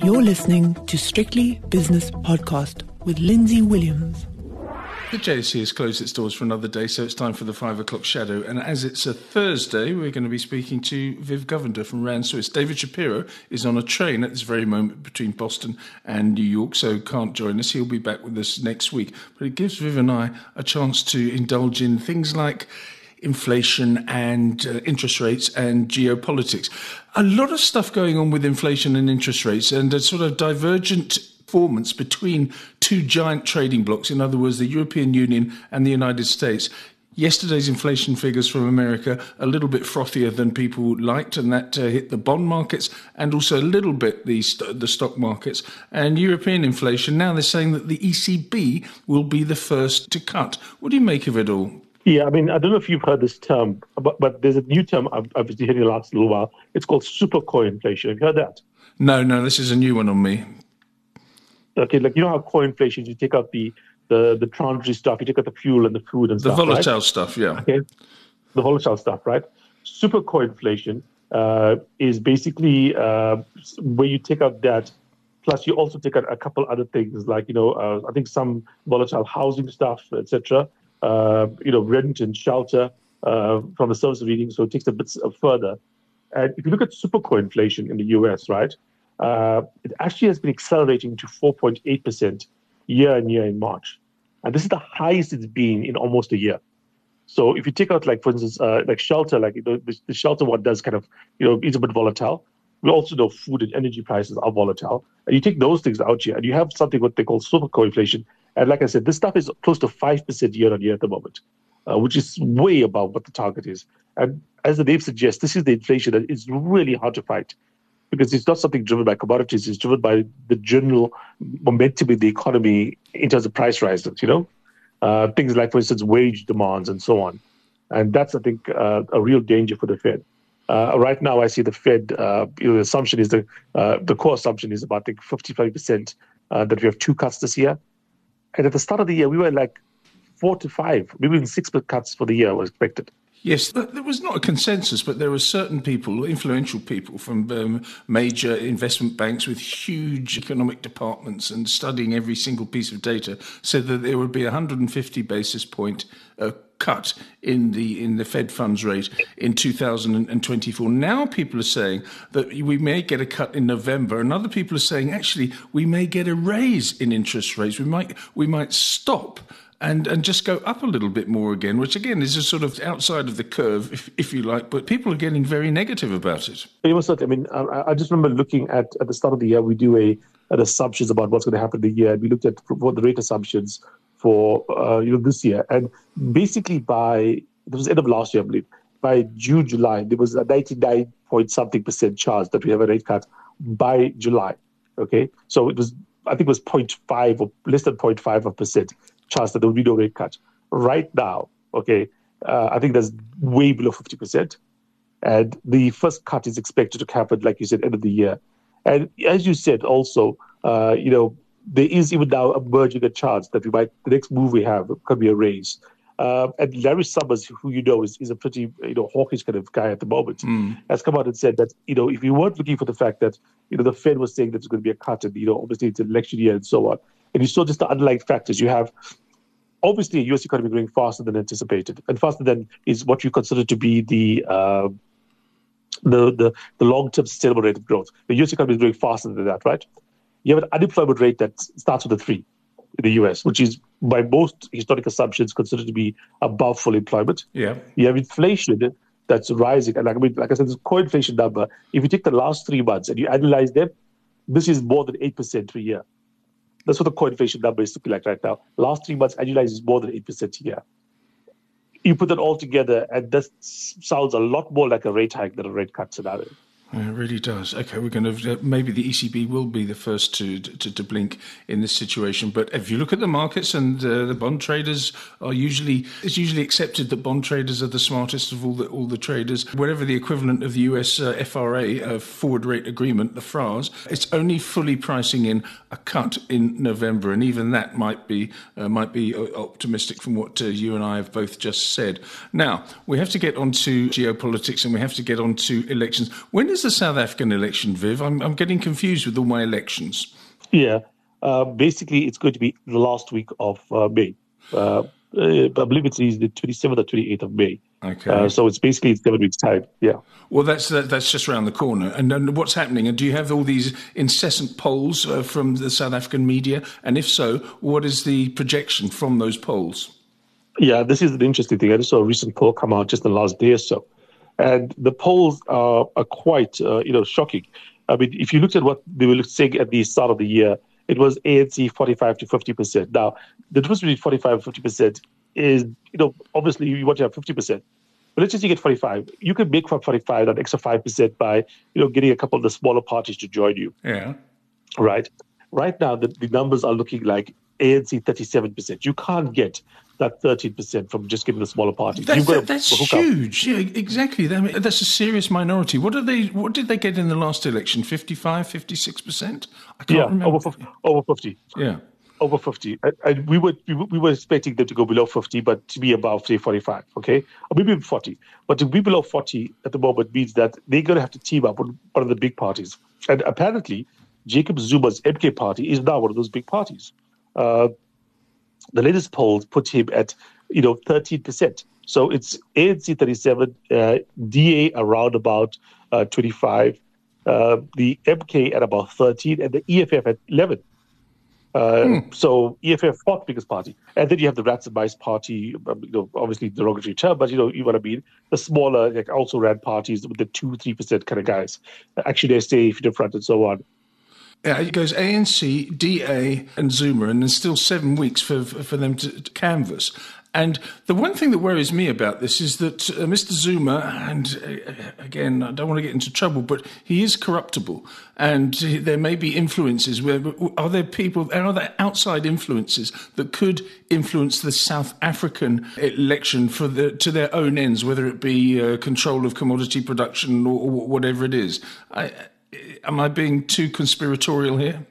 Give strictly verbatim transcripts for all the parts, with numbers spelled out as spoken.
You're listening to Strictly Business Podcast with Lindsay Williams. The J S E has closed its doors for another day, so it's time for the five o'clock shadow. And as it's a Thursday, we're going to be speaking to Viv Govender from Rand Swiss. David Shapiro is on a train at this very moment between Boston and New York, so can't join us. He'll be back with us next week. But it gives Viv and I a chance to indulge in things like inflation and uh, interest rates and geopolitics. A lot of stuff going on with inflation and interest rates, and a sort of divergent performance between two giant trading blocs, in other words, the European Union and the United States. Yesterday's inflation figures from America, a little bit frothier than people liked, and that uh, hit the bond markets and also a little bit the, st- the stock markets. And European inflation, now they're saying that the E C B will be the first to cut. What do you make of it all? Yeah, I mean, I don't know if you've heard this term, but, but there's a new term I've, I've been hearing the last little while. It's called super core inflation. Have you heard that? No, no, this is a new one on me. Okay, like, you know how core inflation, you take out the, the, the transitory stuff, you take out the fuel and the food and the stuff, The volatile right? stuff, yeah. Okay, the volatile stuff, right? Super core inflation uh, is basically uh, where you take out that, plus you also take out a couple other things, like, you know, uh, I think some volatile housing stuff, et cetera, uh, you know, rent and shelter uh, from the service reading, so it takes a bit further. And if you look at super core inflation in the U S, right, Uh, it actually has been accelerating to four point eight percent year on year in March. And this is the highest it's been in almost a year. So if you take out, like, for instance, uh, like shelter, like, you know, the, the shelter one does kind of, you know, is a bit volatile. We also know food and energy prices are volatile. And you take those things out here and you have something what they call super core inflation. And like I said, this stuff is close to five percent year on year at the moment, uh, which is way above what the target is. And as the name suggests, this is the inflation that is really hard to fight, because it's not something driven by commodities, it's driven by the general momentum in the economy in terms of price rises, you know? Uh, things like, for instance, wage demands and so on. And that's, I think, uh, a real danger for the Fed. Uh, right now, I see the Fed, uh, you know, the assumption is, the uh, the core assumption is about, I think, fifty-five percent uh, that we have two cuts this year. And at the start of the year, we were like four to five, maybe even six cuts for the year was expected. Yes, there was not a consensus, but there were certain people, influential people from um, major investment banks with huge economic departments and studying every single piece of data, said that there would be a one hundred fifty basis point uh, cut in the in the Fed funds rate in two thousand twenty-four. Now people are saying that we may get a cut in November, and other people are saying actually we may get a raise in interest rates. We might we might stop and and just go up a little bit more again, which again is a sort of outside of the curve, if, if you like, but people are getting very negative about it. It was I mean, I, I just remember looking at, at the start of the year, we do a at assumptions about what's going to happen in the year. We looked at what the rate assumptions for uh, you know this year, and basically by it was the end of last year, I believe, by June, July, there was a ninety-nine point something percent chance that we have a rate cut by July. Okay, so it was I think it was zero point five or less than zero point five of percent chance that there will be no rate cut. Right now, okay, uh, I think that's way below fifty percent. And the first cut is expected to happen, like you said, end of the year. And as you said also, uh, you know, there is even now emerging a chance that we might, the next move we have could be a raise. Uh, and Larry Summers, who you know is, is a pretty, you know, hawkish kind of guy at the moment, mm. has come out and said that, you know, if you weren't looking for the fact that, you know, the Fed was saying that there's going to be a cut and, you know, obviously it's an election year and so on, and you saw just the underlying factors. You have, obviously, a U S economy growing faster than anticipated, and faster than is what you consider to be the uh, the, the the long-term sustainable rate of growth. The U S economy is growing faster than that, right? You have an unemployment rate that starts with a three in the U S, which is by most historic assumptions considered to be above full employment. Yeah. You have inflation that's rising, and like I mean, like I said, this core inflation number. If you take the last three months and you analyze them, this is more than eight percent per year. That's what the core inflation number is looking like right now. Last three months annualized is more than eight percent a year. You put that all together, and that sounds a lot more like a rate hike than a rate cut scenario. It really does. Okay, we're going to, uh, maybe the E C B will be the first to, to to blink in this situation. But if you look at the markets, and uh, the bond traders are usually, it's usually accepted that bond traders are the smartest of all the all the traders. Whatever the equivalent of the U S uh, F R A, uh, forward rate agreement, the F R A S, it's only fully pricing in a cut in November, and even that might be uh, might be optimistic from what uh, you and I have both just said. Now we have to get on to geopolitics, and we have to get on to elections. When is the South African election, Viv? I'm, I'm getting confused with all my elections. Yeah. Uh, basically, it's going to be the last week of uh, May. Uh, I believe it's the twenty-seventh or twenty-eighth of May. Okay. Uh, so it's basically seven weeks' time. Yeah. Well, that's that, that's just around the corner. And, and what's happening? And do you have all these incessant polls uh, from the South African media? And if so, what is the projection from those polls? Yeah, this is an interesting thing. I just saw a recent poll come out just in the last day or so. And the polls are, are quite, uh, you know, shocking. I mean, if you looked at what they were saying at the start of the year, it was A N C forty-five to fifty percent. Now, the difference between forty-five and fifty percent is, you know, obviously you want to have fifty percent. But let's just say you get forty-five. You can make from forty-five that extra five percent by, you know, getting a couple of the smaller parties to join you. Yeah. Right. Right now, the, the numbers are looking like A N C thirty-seven percent. You can't get that thirteen percent from just getting the smaller parties. That's, You've got that's to hook huge. Up. Yeah, exactly. I mean, that's a serious minority. What are they? What did they get in the last election? fifty-five, fifty-six percent? I can't yeah, remember. Over fifty. Over fifty. Yeah. Over fifty. And, and we were we were expecting them to go below fifty, but to be above, say, forty-five, okay? Or maybe forty. But to be below forty at the moment means that they're going to have to team up with one of the big parties. And apparently, Jacob Zuma's M K party is now one of those big parties. Uh, the latest polls put him at, you know, thirteen percent. So it's A N C thirty-seven, uh, D A around about uh, twenty-five, uh, the M K at about thirteen, and the E F F at eleven. Uh, hmm. So E F F, fourth biggest party. And then you have the Rats and Mice party, um, you know, obviously derogatory term, but, you know, you want to mean the smaller, like also ran parties with the two, three percent kind of guys. Actually, they stay in front and so on. Yeah, it goes A N C, D A, and Zuma, and there's still seven weeks for for them to, to canvass. And the one thing that worries me about this is that uh, Mister Zuma, and uh, again, I don't want to get into trouble, but he is corruptible. And there may be influences. Where, are there people, are there outside influences that could influence the South African election for the, to their own ends, whether it be uh, control of commodity production or, or whatever it is? I, am I being too conspiratorial here?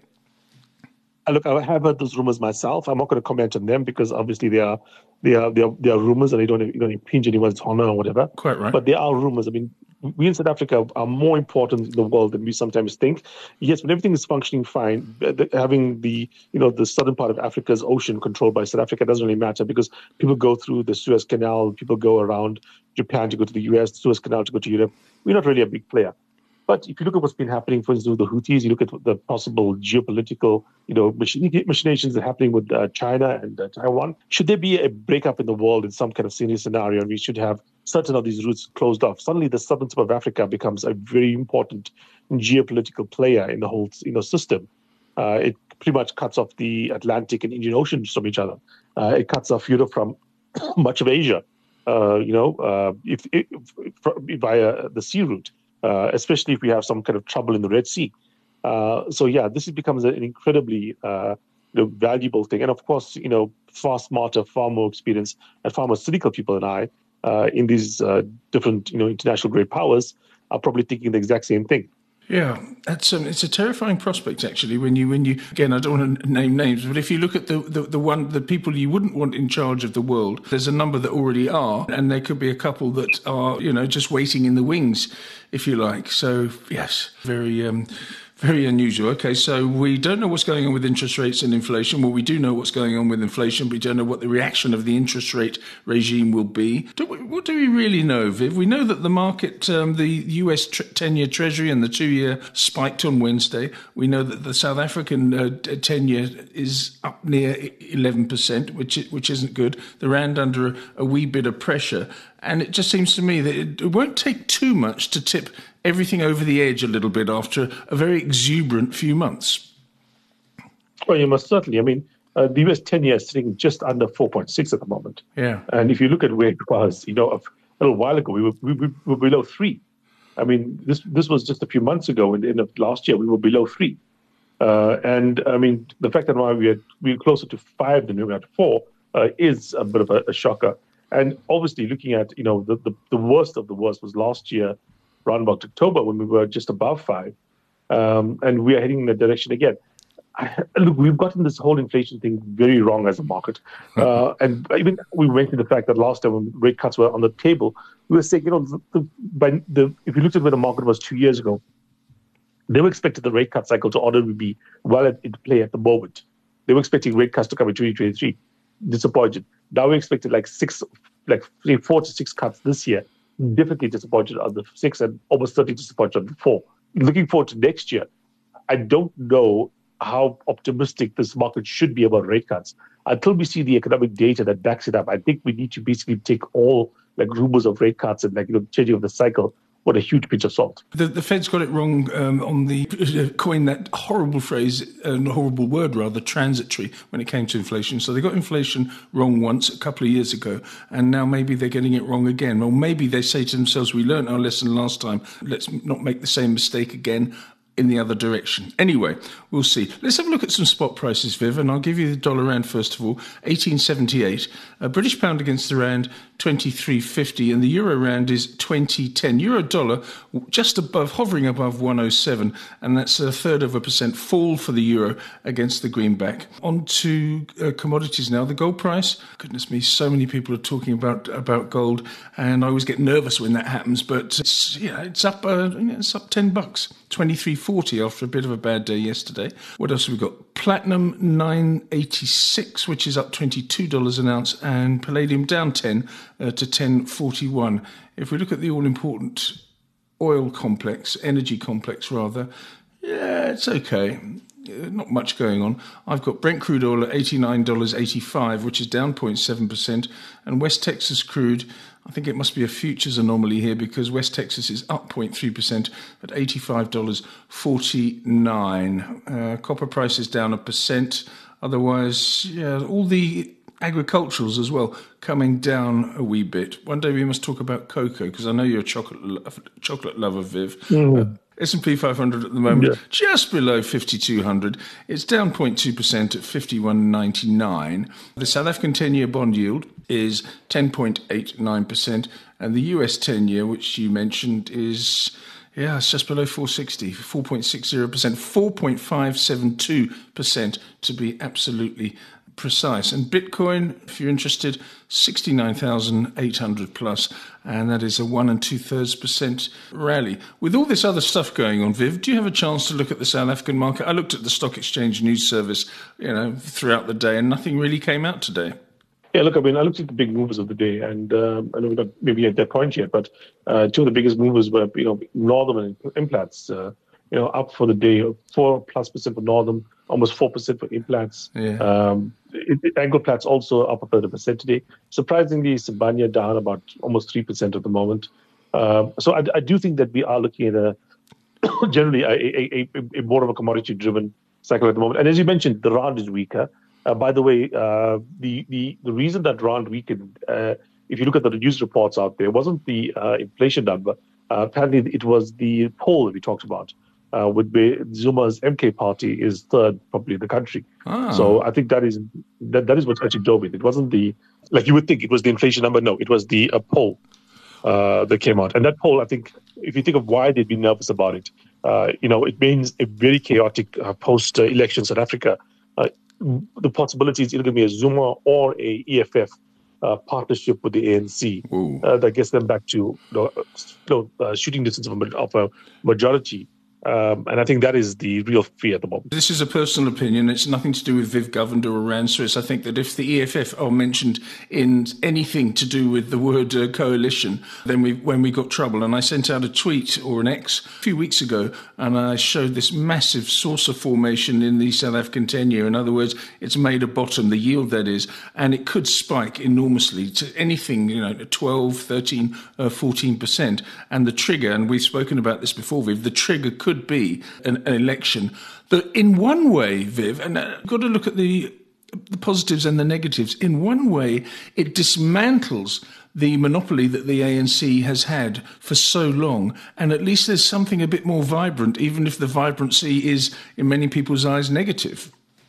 Look, I have heard those rumors myself. I'm not going to comment on them because obviously they are they are they are, they are rumors and they don't you don't impinge anyone's honor or whatever. Quite right. But they are rumors. I mean, we in South Africa are more important in the world than we sometimes think. Yes, when everything is functioning fine, having the you know the southern part of Africa's ocean controlled by South Africa doesn't really matter because people go through the Suez Canal, people go around Japan to go to the U S, the Suez Canal to go to Europe. We're not really a big player. But if you look at what's been happening, for instance, with the Houthis, you look at the possible geopolitical, you know, machinations that are happening with uh, China and uh, Taiwan. Should there be a breakup in the world in some kind of scenario scenario, and we should have certain of these routes closed off, suddenly the southern tip of Africa becomes a very important geopolitical player in the whole, you know, system. Uh, it pretty much cuts off the Atlantic and Indian Oceans from each other. Uh, it cuts off Europe from much of Asia, uh, you know, uh, if, if, if via the sea route. Uh, especially if we have some kind of trouble in the Red Sea. Uh, so, yeah, this becomes an incredibly uh, you know, valuable thing. And, of course, you know, far smarter, far more experienced, and far more cynical people than I uh, in these uh, different, you know, international great powers are probably thinking the exact same thing. Yeah, that's um, it's a terrifying prospect actually. When you when you again, I don't want to name names, but if you look at the, the the one the people you wouldn't want in charge of the world, there's a number that already are, and there could be a couple that are you know just waiting in the wings, if you like. So yes, very. Um, Very unusual. Okay, so we don't know what's going on with interest rates and inflation. Well, we do know what's going on with inflation, but we don't know what the reaction of the interest rate regime will be. Do we, what do we really know, Viv? We know that the market, um, the U S ten-year Treasury and the two-year spiked on Wednesday. We know that the South African uh, ten-year is up near eleven percent, which which isn't good. The rand under a, a wee bit of pressure. And it just seems to me that it, it won't take too much to tip everything over the edge a little bit after a very exuberant few months. Well, you must certainly. I mean, uh, the U S ten-year is sitting just under four point six at the moment. Yeah. And if you look at where it was, you know, a, a little while ago, we were, we, we were below three. I mean, this this was just a few months ago. In the end of last year, we were below three. Uh, and, I mean, the fact that now we are, we were closer to five than we were at four uh, is a bit of a, a shocker. And obviously, looking at, you know, the, the, the worst of the worst was last year, around about October, when we were just above five. Um, and we are heading in that direction again. I, look, we've gotten this whole inflation thing very wrong as a market. Uh, and even we mentioned the fact that last time when rate cuts were on the table, we were saying, you know, the, the, by the, if you looked at where the market was two years ago, they were expecting the rate cut cycle to already be well at, in play at the moment. They were expecting rate cuts to come in twenty twenty-three. Disappointed. Now we expected like six, like three, four to six cuts this year. Definitely disappointed on the six and almost thirty disappointed on the four. Looking forward to next year, I don't know how optimistic this market should be about rate cuts. Until we see the economic data that backs it up, I think we need to basically take all like rumors of rate cuts and like, you know, changing of the cycle with a huge pinch of salt. The, the Fed's got it wrong um, on the uh, coin that horrible phrase, a uh, horrible word rather, transitory, when it came to inflation. So they got inflation wrong once a couple of years ago, and now maybe they're getting it wrong again. Or maybe they say to themselves, we learned our lesson last time, let's not make the same mistake again in the other direction. Anyway, we'll see. Let's have a look at some spot prices, Viv, and I'll give you the dollar rand first of all, eighteen seventy-eight. A British pound against the rand, twenty-three fifty, and the euro rand is twenty ten. Euro dollar just above, hovering above one oh seven, and that's a third of a percent fall for the euro against the greenback. On to uh, commodities now. The gold price, goodness me, so many people are talking about about gold, and I always get nervous when that happens, but it's, yeah, it's up, uh, it's up ten bucks. twenty-three forty after a bit of a bad day yesterday. What else have we got? Platinum nine eighty-six, which is up twenty-two dollars an ounce, and palladium down ten uh, to ten forty-one. If we look at the all-important oil complex, energy complex rather, yeah, it's okay. Not much going on. I've got Brent crude oil at eighty-nine dollars eighty-five, which is down zero point seven percent, and West Texas crude, I think it must be a futures anomaly here because West Texas is up zero point three percent at eighty-five dollars forty-nine. Uh, copper price is down a percent. Otherwise, yeah, all the agriculturals as well coming down a wee bit. One day we must talk about cocoa because I know you're a chocolate lo- chocolate lover, Viv. Mm. Uh, S and P five hundred at the moment, yeah, just below fifty-two hundred. It's down zero point two percent at fifty-one ninety-nine. The South African ten-year bond yield is ten point eight nine percent, and the U S ten-year, which you mentioned, is, yeah, it's just below four sixty, four point six zero percent, four point five seven two percent to be absolutely precise. And Bitcoin, if you're interested, sixty-nine thousand eight hundred plus, and that is a one and two thirds percent rally. With all this other stuff going on, Viv, do you have a chance to look at the South African market? I looked at the Stock Exchange News Service, you know, throughout the day, and nothing really came out today. Yeah, look, I mean, I looked at the big movers of the day, and um, I know we're not maybe at that point yet, but uh, two of the biggest movers were, you know, Northam and Implats, uh, you know, up for the day, four plus percent for Northam, almost four percent for Implats. Yeah. Um, it, it, Anglo-Platts also up a third of a percent today. Surprisingly, Sibanye down about almost three percent at the moment. Uh, so I, I do think that we are looking at a generally a, a, a, a more of a commodity-driven cycle at the moment. And as you mentioned, the rand is weaker. Uh, by the way, uh, the, the the reason that rand weakened, uh, if you look at the news reports out there, wasn't the uh, inflation number. Uh, apparently, it was the poll that we talked about, uh, with Zuma's M K party is third probably in the country. Oh. So I think that is that, that is what's actually drove it. It wasn't the, like you would think, it was the inflation number. No, it was the uh, poll uh, that came out. And that poll, I think, if you think of why they'd be nervous about it, uh, you know, it means a very chaotic uh, post-election South Africa. Uh, the possibility is either going to be a Zuma or a E F F uh, partnership with the A N C uh, that gets them back to, you know, you know, uh, shooting distance of a, of a majority. Um, and I think that is the real fear at the moment. This is a personal opinion. It's nothing to do with Viv Govender or Rand Swiss. I think that if the E F F are mentioned in anything to do with the word uh, coalition, then we, when we got trouble. And I sent out a tweet or an X a few weeks ago, and I showed this massive saucer formation in the South African ten-year. In other words, it's made a bottom, the yield that is, and it could spike enormously to anything, you know, twelve, thirteen, uh, fourteen percent. And the trigger, and we've spoken about this before, Viv, the trigger could be an, an election that in one way, Viv, and I've uh, got to look at the, the positives and the negatives, in one way it dismantles the monopoly that the A N C has had for so long, and at least there's something a bit more vibrant, even if the vibrancy is, in many people's eyes, negative.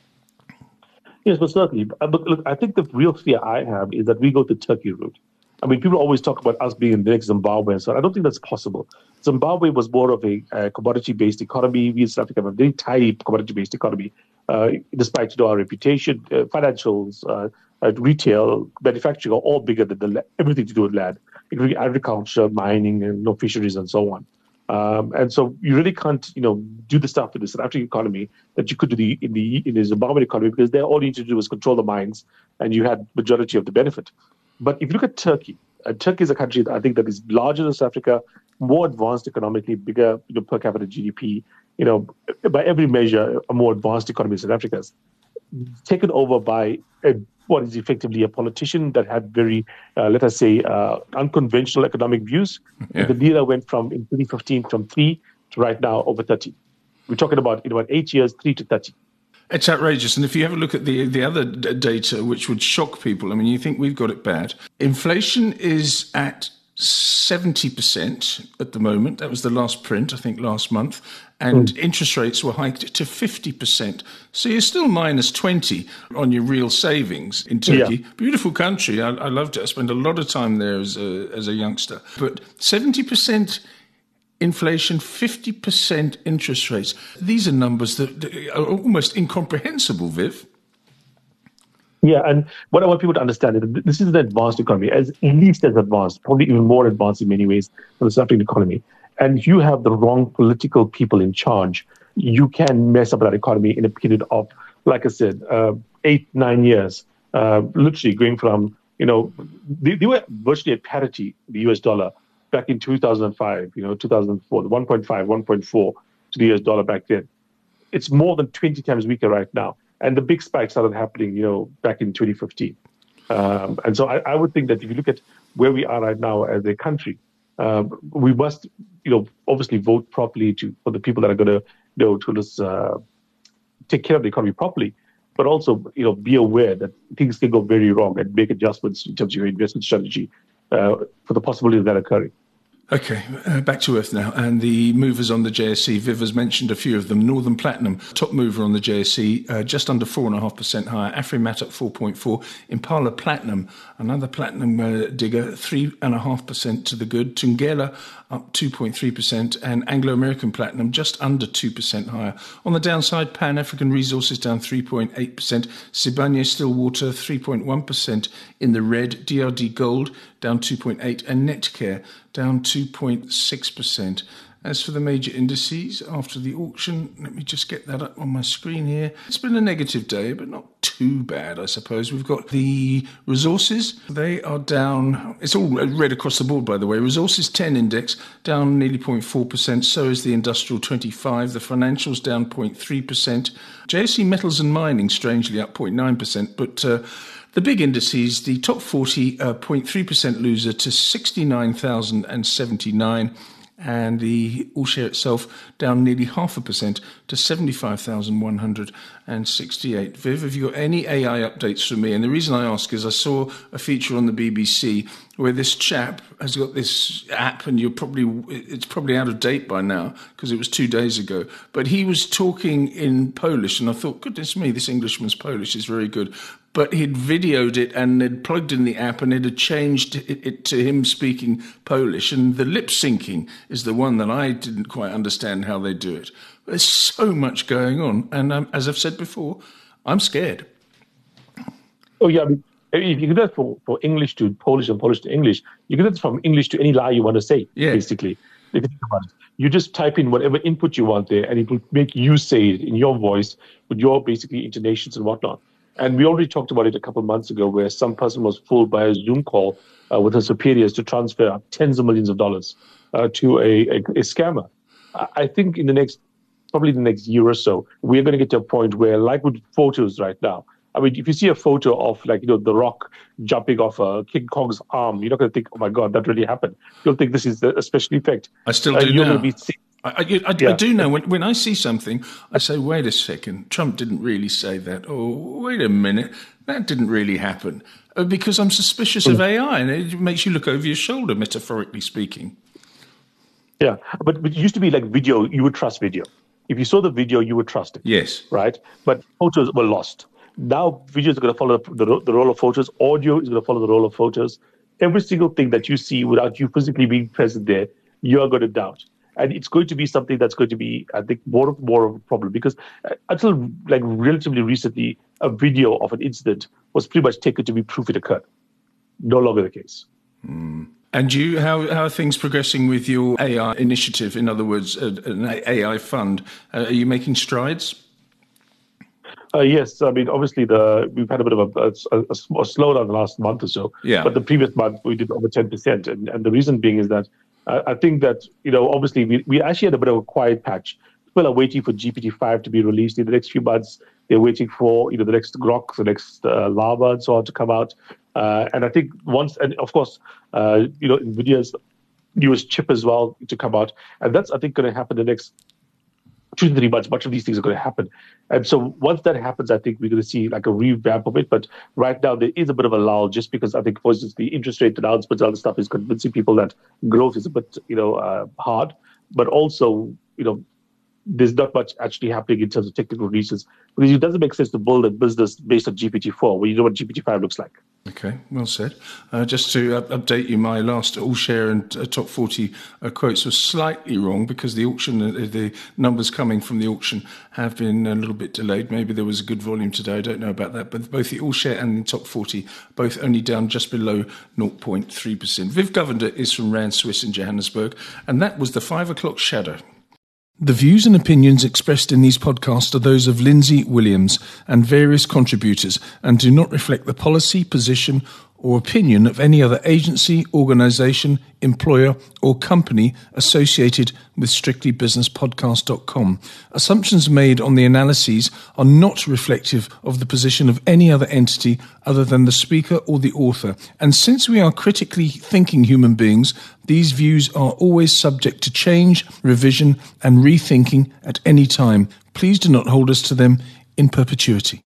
Yes, but certainly. But look, I think the real fear I have is that we go the Turkey route. I mean, people always talk about us being the next Zimbabwe, and so I don't think that's possible. Zimbabwe was more of a uh, commodity-based economy. We in South Africa have a very tiny commodity-based economy. uh, despite you know, our reputation, uh, financials, uh, uh, retail, manufacturing are all bigger than the la- everything to do with land, including agriculture, mining, and you know, fisheries, and so on. Um, and so you really can't, you know, do the stuff in the South African economy that you could do the, in the in the Zimbabwean economy, because there all you need to do was control the mines, and you had majority of the benefit. But if you look at Turkey, uh, Turkey is a country that I think that is larger than South Africa, more advanced economically, bigger you know, per capita G D P, you know, by every measure, a more advanced economy than South Africa's, taken over by a, what is effectively a politician that had very, uh, let us say, uh, unconventional economic views. Yeah. The lira went from, in twenty fifteen, from three to right now over thirty. We're talking about, in about eight years, three to thirty. It's outrageous. And if you have a look at the the other d- data, which would shock people, I mean, you think we've got it bad. Inflation is at seventy percent at the moment. That was the last print, I think, last month. And mm. interest rates were hiked to fifty percent. So you're still minus twenty on your real savings in Turkey. Yeah. Beautiful country. I, I loved it. I spent a lot of time there as a, as a youngster. But seventy percent inflation, fifty percent interest rates. These are numbers that, that are almost incomprehensible, Viv. Yeah, and what I want people to understand is that this is an advanced economy, as at least as advanced, probably even more advanced in many ways than the South African economy. And if you have the wrong political people in charge, you can mess up that economy in a period of, like I said, uh, eight, nine years, uh, literally going from, you know, they, they were virtually at parity, the U S dollar, back in two thousand five, you know, two thousand four, the one point five, one point four to the U S dollar back then. It's more than twenty times weaker right now. And the big spike started happening, you know, back in twenty fifteen. Um, and so I, I would think that if you look at where we are right now as a country, um, we must, you know, obviously vote properly to for the people that are going to, you know, to just, uh, take care of the economy properly, but also, you know, be aware that things can go very wrong and make adjustments in terms of your investment strategy uh, for the possibility of that occurring. Okay, uh, back to earth now. And the movers on the J S E, Viv has mentioned a few of them. Northern Platinum, top mover on the J S E, uh, just under four point five percent higher. Afrimat at four point four. Impala Platinum, another platinum uh, digger, three point five percent to the good. Thungela up two point three percent. And Anglo-American Platinum just under two percent higher. On the downside, Pan-African Resources down three point eight percent. Sibanye Stillwater three point one percent in the red. D R D Gold down two point eight percent. And Netcare down two point six percent. As for the major indices after the auction, let me just get that up on my screen here. It's been a negative day, but not too bad, I suppose. We've got the resources. They are down. It's all red across the board, by the way. Resources ten index down nearly zero point four percent. So is the industrial twenty-five. The financials down zero point three percent. J S E Metals and Mining, strangely, up zero point nine percent. But uh, the big indices, the top forty, uh, zero point three percent loser to sixty-nine thousand seventy-nine. And the all-share itself down nearly half a percent to seventy-five thousand one hundred sixty-eight. Viv, have you got any A I updates for me? And the reason I ask is I saw a feature on the B B C where this chap has got this app, and you're probably it's probably out of date by now because it was two days ago. But he was talking in Polish, and I thought, goodness me, this Englishman's Polish is very good. But he'd videoed it and had plugged in the app, and it had changed it, it to him speaking Polish. And the lip syncing is the one that I didn't quite understand how they do it. There's so much going on. And um, as I've said before, I'm scared. Oh, yeah. I mean, if you do that for, for English to Polish and Polish to English, you can do that from English to any lie you want to say, yeah. basically. If you think about it. You just type in whatever input you want there, and it will make you say it in your voice with your basically intonations and whatnot. And we already talked about it a couple of months ago where some person was fooled by a Zoom call uh, with her superiors to transfer tens of millions of dollars uh, to a, a, a scammer. I think in the next, probably the next year or so, we're going to get to a point where, like with photos right now, I mean, if you see a photo of, like, you know, The Rock jumping off a King Kong's arm, you're not going to think, oh, my God, that really happened. You'll think this is a special effect. I still do uh, you're now. Going to be I, I, I, yeah. I do know when, when I see something, I say, wait a second, Trump didn't really say that. Or wait a minute, that didn't really happen. Uh, because I'm suspicious of A I, and it makes you look over your shoulder, metaphorically speaking. Yeah, but, but it used to be like video, you would trust video. If you saw the video, you would trust it. Yes. Right? But photos were lost. Now videos are going to follow the, the role of photos. Audio is going to follow the role of photos. Every single thing that you see without you physically being present there, you are going to doubt. And it's going to be something that's going to be, I think, more and more of a problem because until like relatively recently, a video of an incident was pretty much taken to be proof it occurred. No longer the case. Mm. And you, how, how are things progressing with your A I initiative? In other words, an A I fund. Uh, are you making strides? Uh, yes, I mean, obviously, the we've had a bit of a, a, a slowdown the last month or so. Yeah. But the previous month, we did over ten percent. And, and the reason being is that uh, I think that, you know, obviously, we, we actually had a bit of a quiet patch. People are waiting for G P T five to be released in the next few months. They're waiting for, you know, the next Grok, the next uh, Lava and so on to come out. Uh, and I think once, and of course, uh, you know, NVIDIA's newest chip as well to come out. And that's, I think, going to happen the next two to three months. Much of these things are going to happen. And so once that happens, I think we're going to see like a revamp of it. But right now, there is a bit of a lull just because I think, for instance, the interest rate announcements and other stuff is convincing people that growth is a bit, you know, uh, hard. But also, you know, there's not much actually happening in terms of technical reasons because it doesn't make sense to build a business based on G P T four when you know what G P T five looks like. Okay, well said. Uh, just to uh, update you, my last all share and uh, top forty uh, quotes were slightly wrong because the auction, uh, the numbers coming from the auction have been a little bit delayed. Maybe there was a good volume today. I don't know about that. But both the all share and the top forty, both only down just below zero point three percent. Viv Govender is from Rand Swiss in Johannesburg, and that was the five o'clock shadow. The views and opinions expressed in these podcasts are those of Lindsay Williams and various contributors and do not reflect the policy, position or opinion of any other agency, organisation, employer or company associated with strictly business podcast dot com. Assumptions made on the analyses are not reflective of the position of any other entity other than the speaker or the author. And since we are critically thinking human beings, these views are always subject to change, revision and rethinking at any time. Please do not hold us to them in perpetuity.